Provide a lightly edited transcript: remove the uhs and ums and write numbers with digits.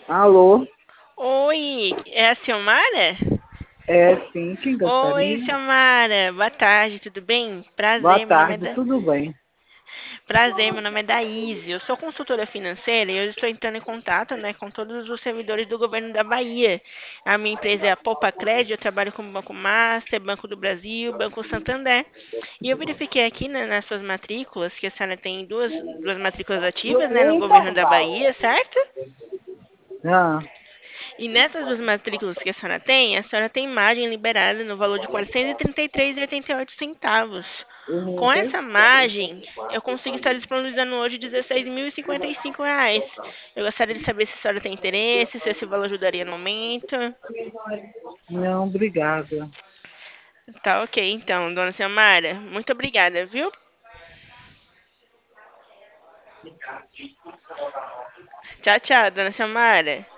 Alô? Oi, é a Silmara? É sim, quem Oi, gostaria? Silmara. Boa tarde, tudo bem? Boa tarde, tudo bem? Prazer, meu nome é Daíse. Eu sou consultora financeira e eu estou entrando em contato, né, com todos os servidores do governo da Bahia. A minha empresa é a Poupa Crédito, eu trabalho com o Banco Master, Banco do Brasil, Banco Santander. E eu verifiquei aqui, né, nas suas matrículas que a senhora tem duas matrículas ativas, né, no governo da Bahia, certo? Ah, E nessas duas matrículas que a senhora tem margem liberada no valor de R$ 433,88. Com uhum. essa margem, eu consigo estar disponibilizando hoje R$ 16.055. Eu gostaria de saber se a senhora tem interesse, se esse valor ajudaria no momento. Não, obrigada. Tá ok, então, dona Selmara. Muito obrigada, viu? Tchau, tchau, dona Selmara.